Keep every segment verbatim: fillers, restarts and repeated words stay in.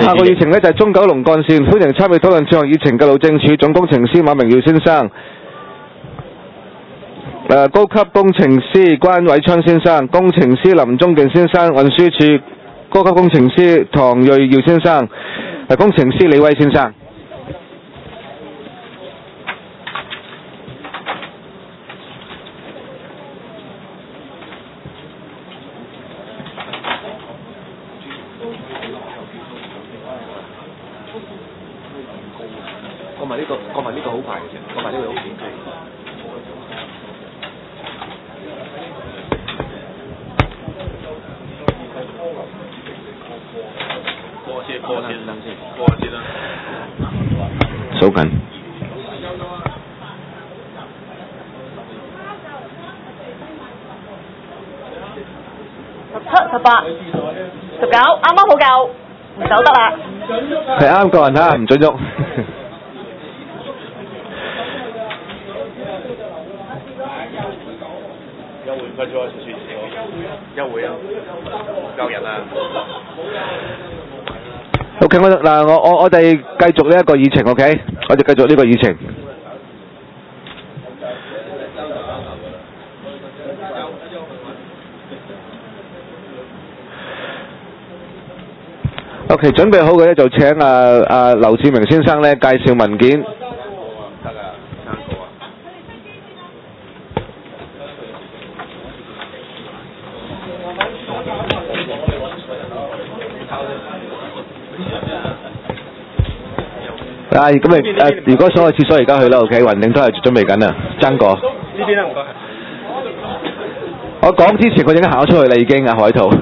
下個議程呢，就係中九龍幹線，歡迎參與討論這項議程嘅路政署總工程師馬明耀先生、呃、高級工程師關偉昌先生、工程師林宗健先生、運輸署高級工程師唐瑞耀先生、呃、工程師李威先生。過埋呢個，過埋呢個好快嘅啫，過埋呢個好短期。過先，過先，等先，過先啦。數緊。 十七、十八、十九，啱啱好夠，唔走得啦。 係啱個人嚇，唔准喐。 休會唔該咗，小雪休會啊，夠人啊。 OK， 我嗱我我我哋繼續呢一個議程 ，OK， 我哋繼續呢個議程。OK， 準備好嘅咧就請啊啊劉志明先生咧介紹文件。啊，咁咪誒，如果想去廁所而家去啦 ，OK， 雲頂都係準備緊啦，爭過。 呢邊啦，唔該。 我講之前，佢已經行咗出去啦，已經啊，海圖。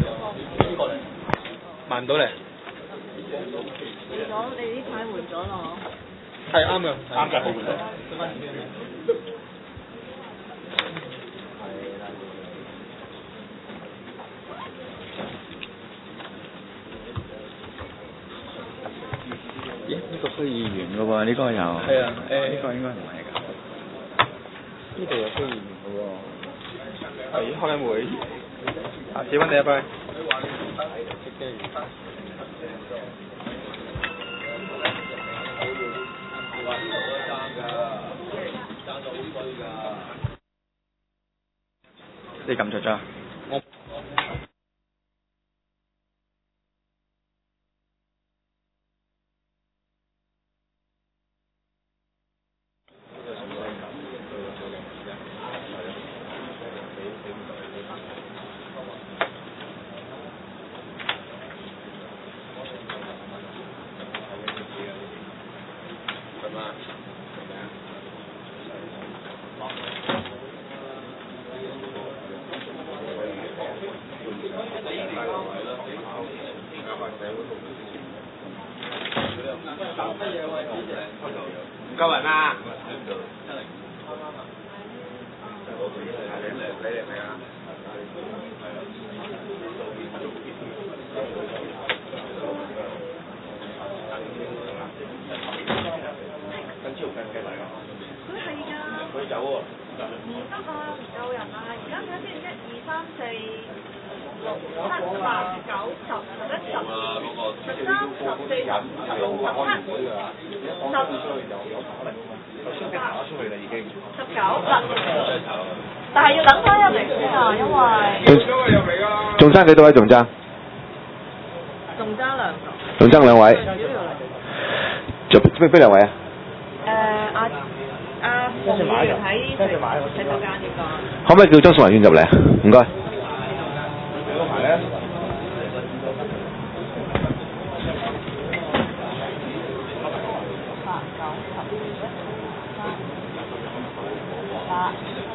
慢唔到嚟。 你講你呢排換咗咯？ 係啱嘅，啱嘅，好換咗。 咦？呢個區議員嘅喎，呢個又係啊，誒呢個應該唔係㗎。 呢度有區議員嘅喎。係開緊會。啊，幾蚊第一杯？ 你撳着咗？ 我唔夠人啊！ 佢係㗎。佢走喎。唔得啊，唔夠人啊！而家睇下先，一二三四六七八九十十一十十三十四十五十七十九啦。但係要等翻一嚟先啊，因為仲爭幾多位？仲爭？ 仲爭兩個。 仲爭兩位。仲邊邊兩位啊？ 誒阿阿馮議員喺洗手間應該。 可唔可以叫張淑雲議員入嚟啊？唔該。 嗰排咧。 八九十一十三十八。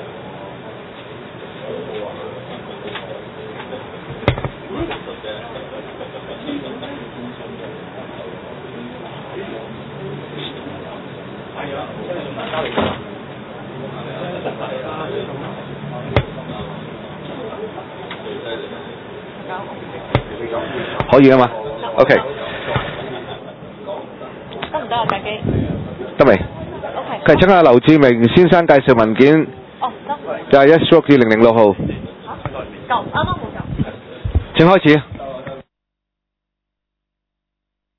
可以啊嘛 ，OK。 得唔得啊？架機？ 得未 ？OK。 繼續請下劉志明先生介紹文件。 哦，得。 就係一 stroke 二零零六號。 嚇？夠，啱啱冇夠。 請開始。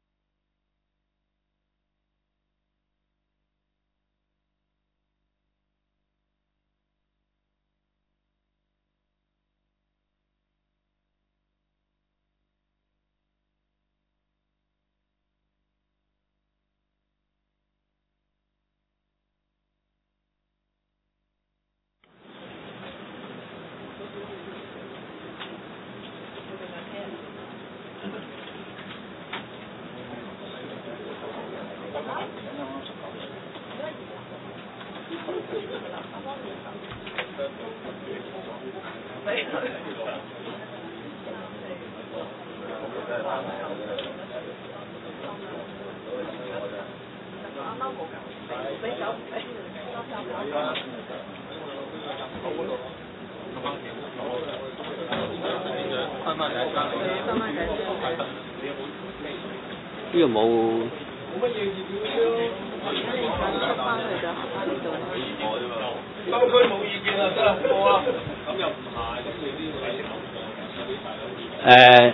呢個冇。 收區冇意見啦，得啦，過啦。咁又唔係， 誒，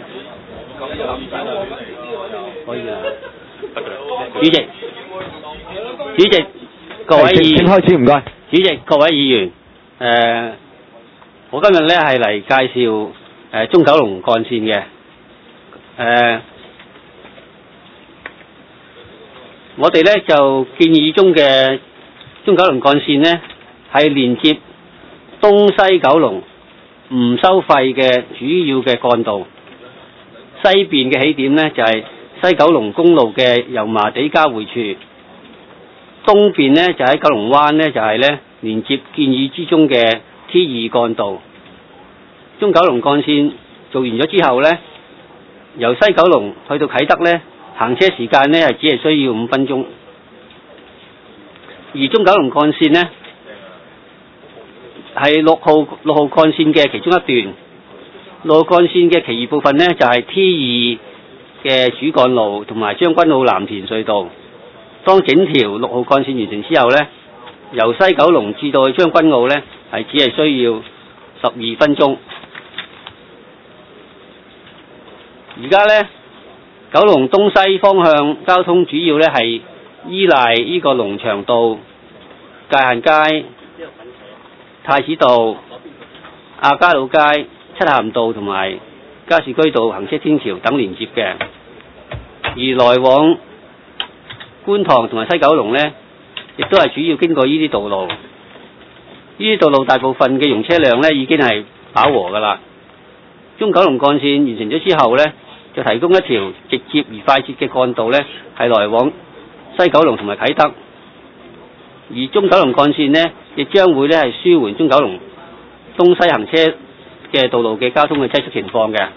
可以啦。主席，主席，各位議員， 請開始，唔該。 主席，各位議員，誒，我今日咧係嚟介紹誒中九龍幹線嘅，誒，我哋咧就建議中嘅中九龍幹線呢，係連接東西九龍唔收費嘅主要嘅幹道，西邊嘅起點呢，就係西九龍公路嘅油麻地交匯處，東邊呢，就喺九龍灣呢，就係呢連接建議之中嘅 T 二幹道。中九龍幹線做完咗之後呢，由西九龍去到啟德呢，行車時間呢係只係需要五分鐘，而中九龍幹線呢，係六號六號幹線嘅其中一段，六號幹線嘅其餘部分呢，就係 T 二嘅主幹路同埋將軍澳藍田隧道。當整條六號幹線完成之後呢，由西九龍至到去將軍澳呢，係只係需要十二分鐘。而家呢，九龍東西方向交通主要呢係依賴呢個龍翔道、界限街、太子道、亞皆老街、漆咸道同埋加士居道行車天橋等連接嘅，而來往觀塘同埋西九龍呢，亦都係主要經過呢啲道路。呢啲道路大部分嘅容車輛呢已經係飽和㗎啦。中九龍幹線完成咗之後呢，就提供一條直接而快捷嘅幹道呢，係來往西九龍同埋啟德。而中九龍幹線呢，亦將會呢係舒緩中九龍東西行車嘅道路嘅交通嘅擠塞情況嘅。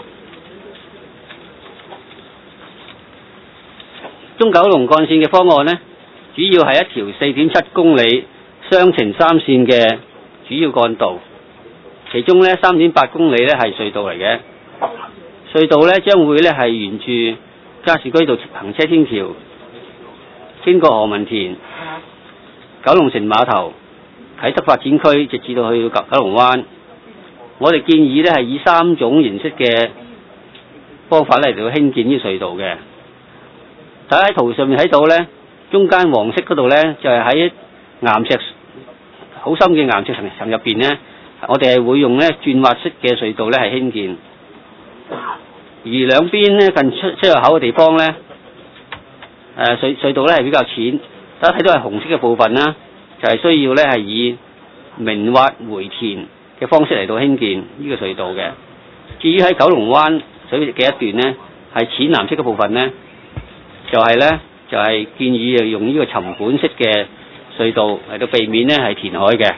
中九龍幹線嘅方案呢，主要係一條四點七公里雙程三線嘅主要幹道，其中呢三點八公里呢係隧道嚟嘅。隧道呢將會呢係沿住加士居道行車天橋，經過何文田、九龍城碼頭、啟德發展區，直至到去九九龍灣。我哋建議呢係以三種形式嘅方法嚟到興建呢個隧道嘅。大家喺圖上面睇到呢，中間黃色嗰度呢，就係喺岩石好深嘅岩石層層入邊呢，我哋係會用呢鑽挖式嘅隧道呢係興建。而兩邊呢，近出出入口嘅地方呢，誒隧隧道呢係比較淺，大家睇到係紅色嘅部分啦，就係需要呢係以明挖回填嘅方式嚟到興建呢個隧道嘅。至於喺九龍灣水域嘅一段呢，係淺藍色嘅部分呢，就係呢，就係建議用呢個沉管式嘅隧道嚟到避免呢係填海嘅。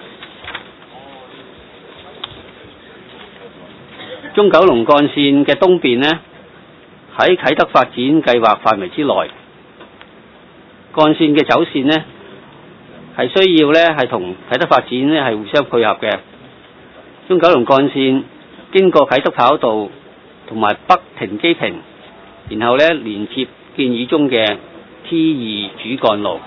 中九龍幹線嘅東邊呢，喺啟德發展計劃範圍之內，幹線嘅走線呢，係需要呢係同啟德發展呢係互相配合嘅。中九龍幹線經過啟德跑道同埋北停機坪，然後呢連接建議中嘅 T 二主幹路。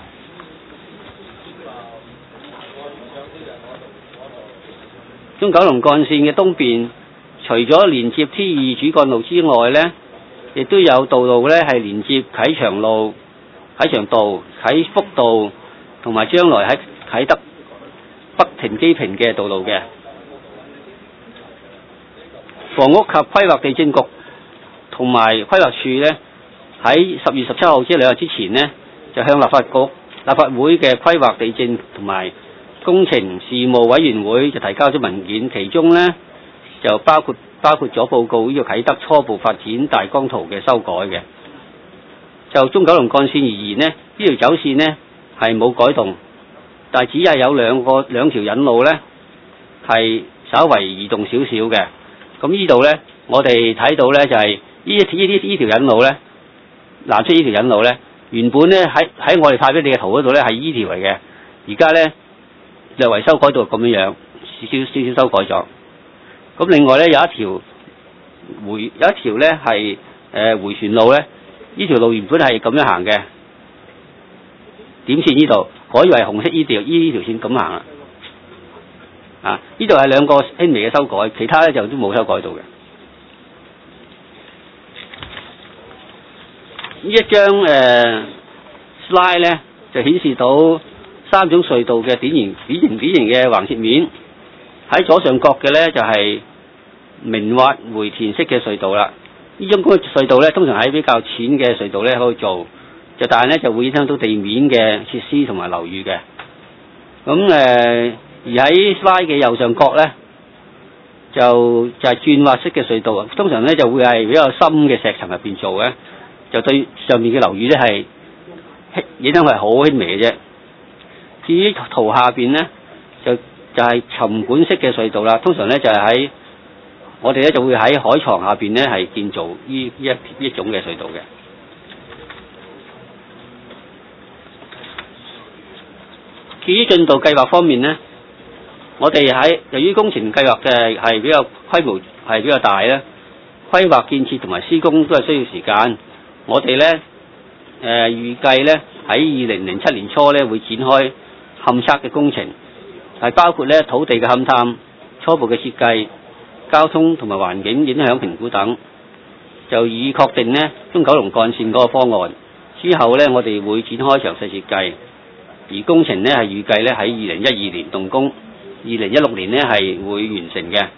中九龍幹線嘅東邊，除咗連接 T 二主幹路之外呢，亦都有道路呢係連接啟祥路、啟祥道、啟福道同埋將來喺啟德北停機坪嘅道路嘅。房屋及規劃地政局同埋規劃處呢，喺十月十七號即係兩日之前呢，就向立法局、立法會嘅規劃地政同埋工程事務委員會就提交咗文件，其中呢就包括包括咗報告呢個啟德初步發展大綱圖嘅修改嘅。 就中九龍幹線而言呢，呢條走線呢係冇改動，但係只係有兩個兩條引路呢係稍為移動少少嘅。咁呢度呢，我哋睇到呢就係呢呢呢呢條引路呢，南出呢條引路呢，原本呢喺喺我哋派俾你嘅圖嗰度呢係呢條嚟嘅，而家呢略為修改到咁樣樣，少少少少修改咗。咁另外呢，有一條回有一條呢係誒迴旋路呢，呢條路原本係咁樣行嘅，點線呢度改為紅色呢條呢條線咁行啦。啊，呢度係兩個輕微嘅修改，其他呢就都冇修改到嘅。呢一張誒、呃、slide 呢，就顯示到三種隧道嘅典型典型典型嘅橫切面。喺左上角嘅呢，就係、是、明挖回填式嘅隧道啦。呢種咁嘅隧道呢，通常喺比較淺嘅隧道呢可以做，就但係呢就會影響到地面嘅設施同埋樓宇嘅。咁誒、呃，而喺 slide 嘅右上角呢，就就係、是、鑽挖式嘅隧道，通常呢就會係比較深嘅石層入邊做嘅，就對上面嘅樓宇呢係影響係好輕微嘅啫。至於圖下邊呢，就就係、是、沉管式嘅隧道啦，通常呢就係喺我哋咧就會喺海床下邊咧係建造呢呢一呢一種嘅隧道嘅。至於進度計劃方面呢，我哋喺由於工程計劃嘅係比較規模係比較大咧，規劃建設同埋施工都係需要時間。我哋咧誒預計咧喺二零零七年初咧會展開勘測嘅工程，係包括咧土地嘅勘探、初步嘅設計、交通同埋環境影響評估等，就以確定呢中九龍幹線嗰個方案。之後呢，我哋會展開詳細設計，而工程呢係預計呢喺二零一二年動工，二零一六年呢係會完成嘅。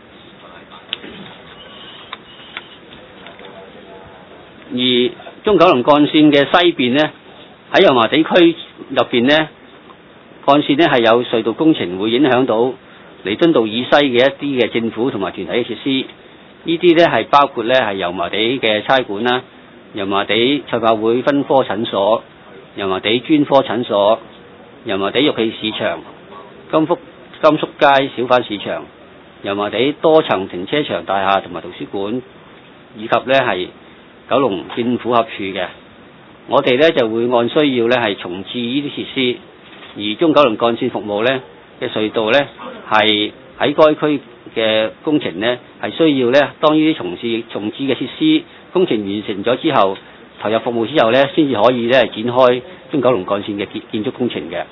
而中九龍幹線嘅西邊呢，喺油麻地區入邊呢，幹線呢係有隧道工程會影響到彌敦道以西嘅一啲嘅政府同埋團體嘅設施，呢啲呢係包括呢係油麻地嘅差館啦、油麻地賽馬會分科診所、油麻地專科診所、油麻地玉器市場、金福金粟街小販市場、油麻地多層停車場大廈同埋圖書館，以及呢係九龍政府合署嘅。我哋呢就會按需要呢係重置呢啲設施，而中九龍幹線服務呢嘅隧道呢，係喺該區嘅工程呢，係需要呢當呢啲重置重置嘅設施工程完成咗之後，投入服務之後呢，先至可以呢展開中九龍幹線嘅建建築工程嘅。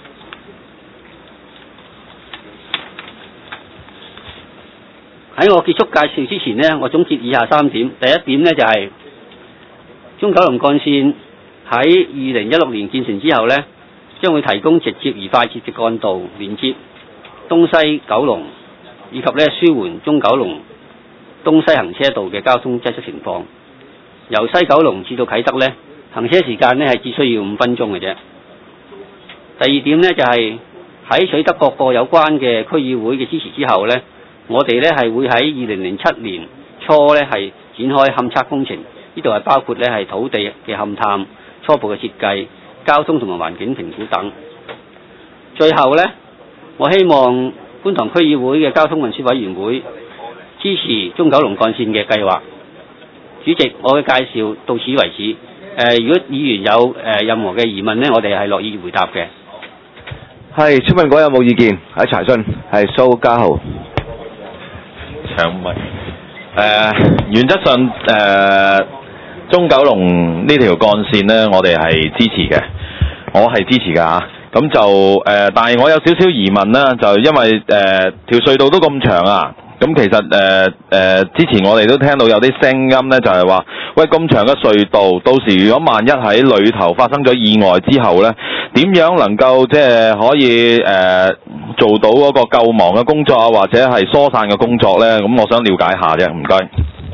喺我結束介紹之前呢，我總結以下三點。第一點呢，就係、是、中九龍幹線喺二零一六年建成之後呢，將會提供直接而快捷嘅幹道連接東西九龍，以及咧舒緩中九龍東西行車道嘅交通擠塞情況。由西九龍至到啟德咧，行車時間咧係只需要五分鐘嘅啫。第二點呢，就係、是、喺取得各個有關嘅區議會嘅支持之後呢，我哋咧係會喺二零零七年初咧係展開勘測工程，呢度係包括咧係土地嘅勘探、初步嘅設計、交通同埋環境評估等。最後呢，我希望觀塘區議會嘅交通運輸委員會支持中九龍幹線嘅計劃。主席，我嘅介紹到此為止。誒、呃，如果議員有誒、呃、任何嘅疑問呢，我哋係樂意回答嘅。 係，請問嗰有冇意見？喺查詢係蘇家豪。 長問誒，原則上誒、呃、中九龍呢條幹線呢，我哋係支持嘅，我係支持㗎嚇。咁就誒、呃，但係我有少少疑問啦，就因為誒、呃、條隧道都咁長啊。咁其實誒誒、呃呃，之前我哋都聽到有啲聲音咧，就係話，喂，咁長嘅隧道，到時如果萬一喺裏頭發生咗意外之後咧，點樣能夠即係可以誒、呃、做到嗰個救亡嘅工作啊，或者係疏散嘅工作咧？咁我想了解下啫，唔該。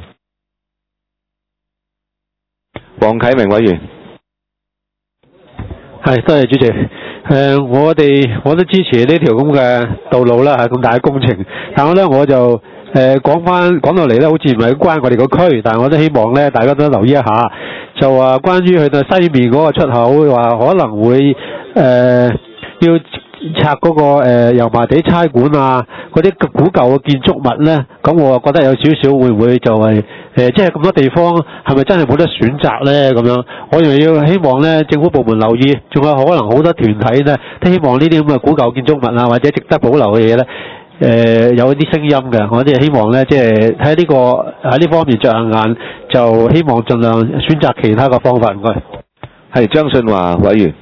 黃啟明委員， 係，多謝主席。誒、呃，我哋我都支持呢條咁嘅道路啦，係咁大嘅工程。但係咧，我就誒、 誒講翻講到嚟咧，好似唔係關我哋個區，但係我都希望咧，大家都留意一下，就話關於去到西面嗰個出口，話可能會誒、呃、要拆嗰、那個誒、呃、油麻地差館啊，嗰啲古舊嘅建築物咧，咁我覺得有少少會唔會就係、是、誒、呃，即係咁多地方係咪真係冇得選擇咧？咁樣，我又要希望咧，政府部門留意，仲有可能好多團體咧，都希望呢啲咁嘅古舊建築物啊，或者值得保留嘅嘢咧。誒、呃、有一啲聲音嘅，我哋希望咧，即係喺呢個喺呢方面着眼眼，就希望盡量選擇其他嘅方法。唔該。 係張信華委員。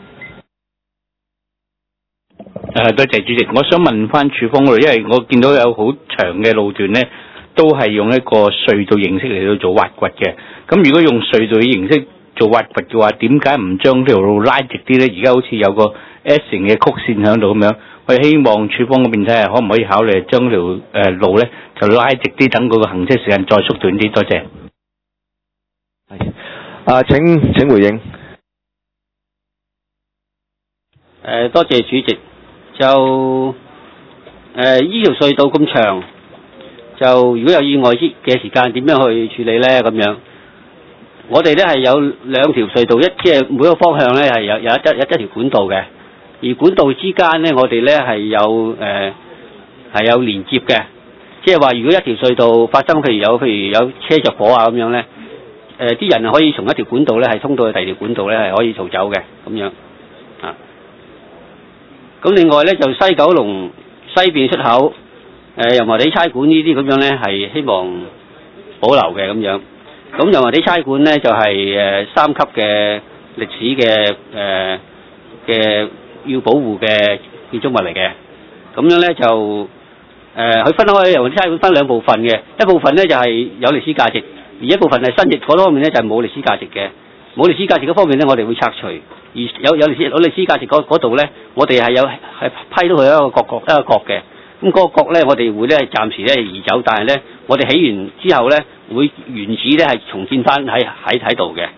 誒多謝主席，我想問翻處方嗰度，因為我見到有好長嘅路段咧，都係用一個隧道形式嚟到做挖掘嘅。咁如果用隧道嘅形式做挖掘嘅話，點解唔將呢條路拉直啲咧？而家好似有個 S 型嘅曲線喺度咁樣。我希望處方嗰邊睇下可唔可以考慮將條誒路咧就拉直啲，等嗰個行車時間再縮短啲。多謝。 係。啊，請請回應。 誒，多謝主席。就誒依條隧道咁長，就如果有意外嘅時間，點樣去處理咧？咁樣，我哋咧係有兩條隧道，一即係每個方向咧係有有一一一條管道嘅。而管道之間咧，我哋咧係有誒係、呃、有連接嘅，即係話如果一條隧道發生，譬如有譬如有車着火啊咁樣咧，誒、呃、啲人可以從一條管道咧係通到去第二條管道咧係可以逃走嘅咁樣啊。咁另外咧就西九龍西邊出口誒油麻地差館呢啲咁樣咧係希望保留嘅咁樣。咁油麻地差館咧就係、是、誒、呃、三級嘅歷史嘅誒嘅。呃要保護嘅建築物嚟嘅，咁樣咧就誒佢、呃、分開油麻地差館分兩部分嘅，一部分咧就係、是、有歷史價值，而一部分係新翼嗰方面咧就係、是、冇歷史價值嘅。冇歷史價值嗰方面咧，我哋會拆除；而有有歷史有歷史價值嗰度咧，我哋係有係批到佢一個角角一個角嘅。咁嗰個角咧，我哋會咧暫時咧移走，但係咧我哋起完之後咧，會原址咧係重建翻喺喺喺度嘅。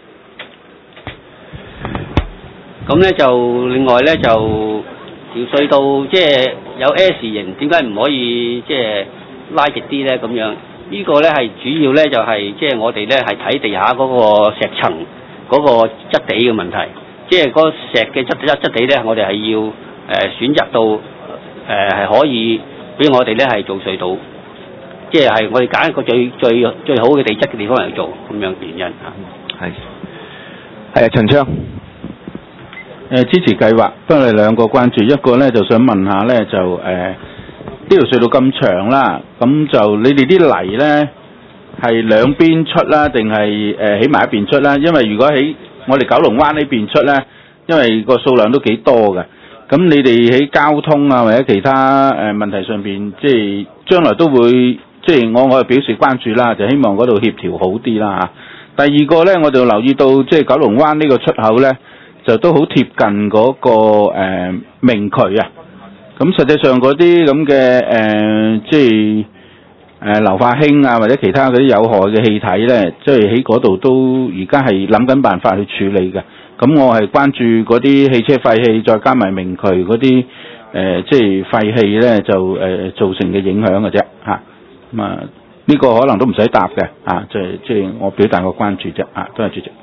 咁咧就另外咧就條隧道即係有 S 型，點解唔可以即係拉直啲咧？咁樣呢個咧係主要咧就係即係我哋咧係睇地下嗰個石層嗰個質地嘅問題，即係嗰石嘅質質質地咧，我哋係要誒選擇到誒係可以俾我哋咧係做隧道，即係係我哋揀一個最最最好嘅地質嘅地方嚟做咁樣原因嚇。 係係啊，陳昌。 誒支持計劃，不過我哋兩個關注，一個咧就想問下咧就誒呢條隧道咁長啦，咁就你哋啲泥咧係兩邊出啦，定係誒起埋一邊出啦？因為如果喺我哋九龍灣呢邊出咧，因為個數量都幾多嘅，咁你哋喺交通啊或者其他誒問題上邊，即係將來都會即係我我係表示關注啦，就希望嗰度協調好啲啦嚇。第二個咧，我就留意到即係九龍灣呢個出口咧。就都好貼近嗰、那個誒、呃、明渠啊，咁實際上嗰啲咁嘅誒，即係誒硫化氫啊，或者其他嗰啲有害嘅氣體咧，即係喺嗰度都而家係諗緊辦法去處理嘅。咁我係關注嗰啲汽車廢氣，再加埋明渠嗰啲誒，即係廢氣咧，就誒、呃、造成嘅影響嘅啫嚇。咁啊，呢、這個可能都唔使答嘅啊，即係即係我表達個關注啫啊，多謝主席。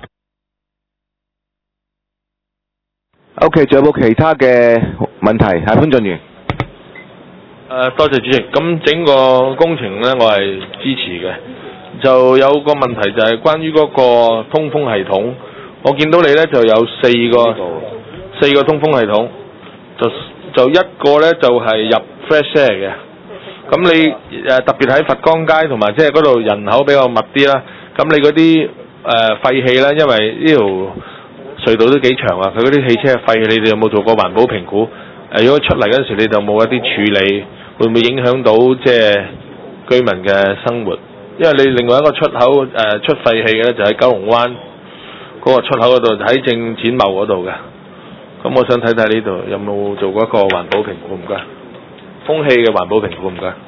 O.K. 仲有冇其他嘅問題？係潘俊源。 誒，多謝主席。咁整個工程呢，我係支持嘅。就有個問題就係關於嗰個通風系統。我見到你呢就有四個四個通風系統，就就一個呢就係、是、入 fresh air 嘅。咁你誒特別喺佛光街同埋即係嗰度人口比較密啲啦。咁你嗰啲誒廢氣呢，因為呢條隧道都幾長啊！佢嗰啲汽車廢氣，你哋有冇做過環保評估？誒、呃，如果出嚟嗰陣時，你哋有冇一啲處理，會唔會影響到即係居民嘅生活？因為你另外一個出口誒、呃、出廢氣嘅咧，就喺九龍灣嗰個出口嗰度，喺正展貿嗰度嘅。咁我想睇睇呢度有冇做過一個環保評估？唔該。空氣嘅環保評估唔該。誒、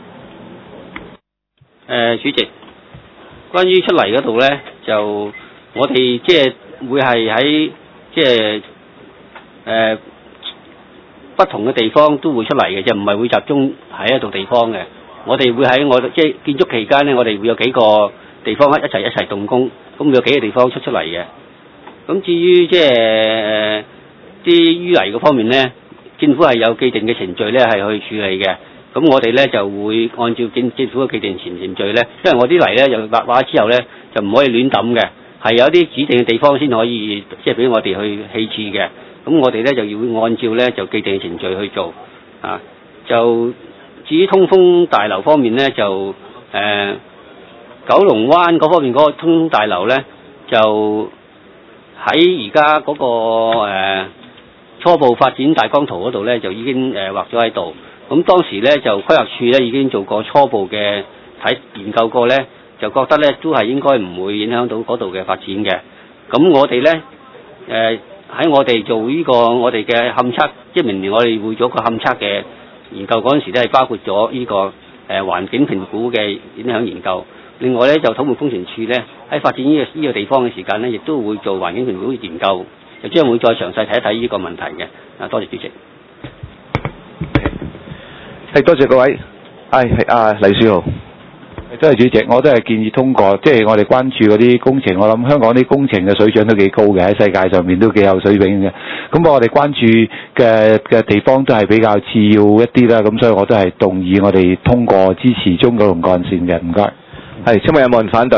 呃，主席，關於出嚟嗰度咧，就我哋即係。會係喺即係誒不同嘅地方都會出嚟嘅，就唔係會集中喺一度地方嘅。 我哋會喺我即係建築期間呢，我哋會有幾個地方一齊一齊動工，咁會有幾個地方出出嚟嘅。咁至於即係啲淤泥嗰方面呢，政府係有既定嘅程序呢係去處理嘅。咁我哋呢就會按照政政府嘅既定程程序呢，因為我啲泥呢又挖挖之後呢就唔可以亂抌嘅，係有啲指定嘅地方先可以即係俾我哋去棄置嘅。咁我哋呢就要按照呢就既定嘅程序去做啊。就至於通風大樓方面呢，就誒、呃、九龍灣嗰方面嗰個通風大樓呢，就喺而家嗰個、呃、初步發展大綱圖嗰度呢，就已經誒、呃、畫咗喺度。咁當時呢，就規劃處呢已經做過初步嘅睇研究過呢，就覺得呢都係應該唔會影響到嗰度嘅發展嘅。咁我哋呢，誒、呃、喺我哋做呢、這個我哋嘅勘測，即係明年我哋會做個勘測嘅研究嗰陣時呢，係包括咗呢、這個誒、呃、環境評估嘅影響研究。另外呢，就土木工程處呢，喺發展呢、這個呢、這個地方嘅時間呢，亦都會做環境評估研究，就將會再詳細睇一睇呢個問題嘅。啊，多謝主席。 係多謝各位。係係啊，黎書豪。 多謝主席，我都係建議通過，即係我哋關注嗰啲工程，我諗香港啲工程嘅水準都幾高嘅，喺世界上面都幾有水平嘅。咁我哋關注嘅嘅地方都係比較次要一啲啦，咁所以我都係動議我哋通過支持中九龍幹線嘅，唔該。 係，請問有冇人反對？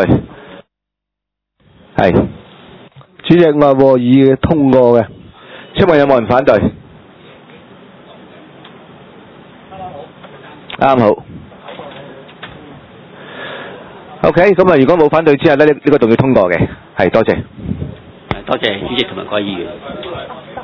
係。 主席，我係和議嘅，通過嘅。 請問有冇人反對？啱好。OK，咁啊，如果冇反對之下咧，呢、呢個仲要通過嘅，係多謝。 多謝主席同埋各位議員。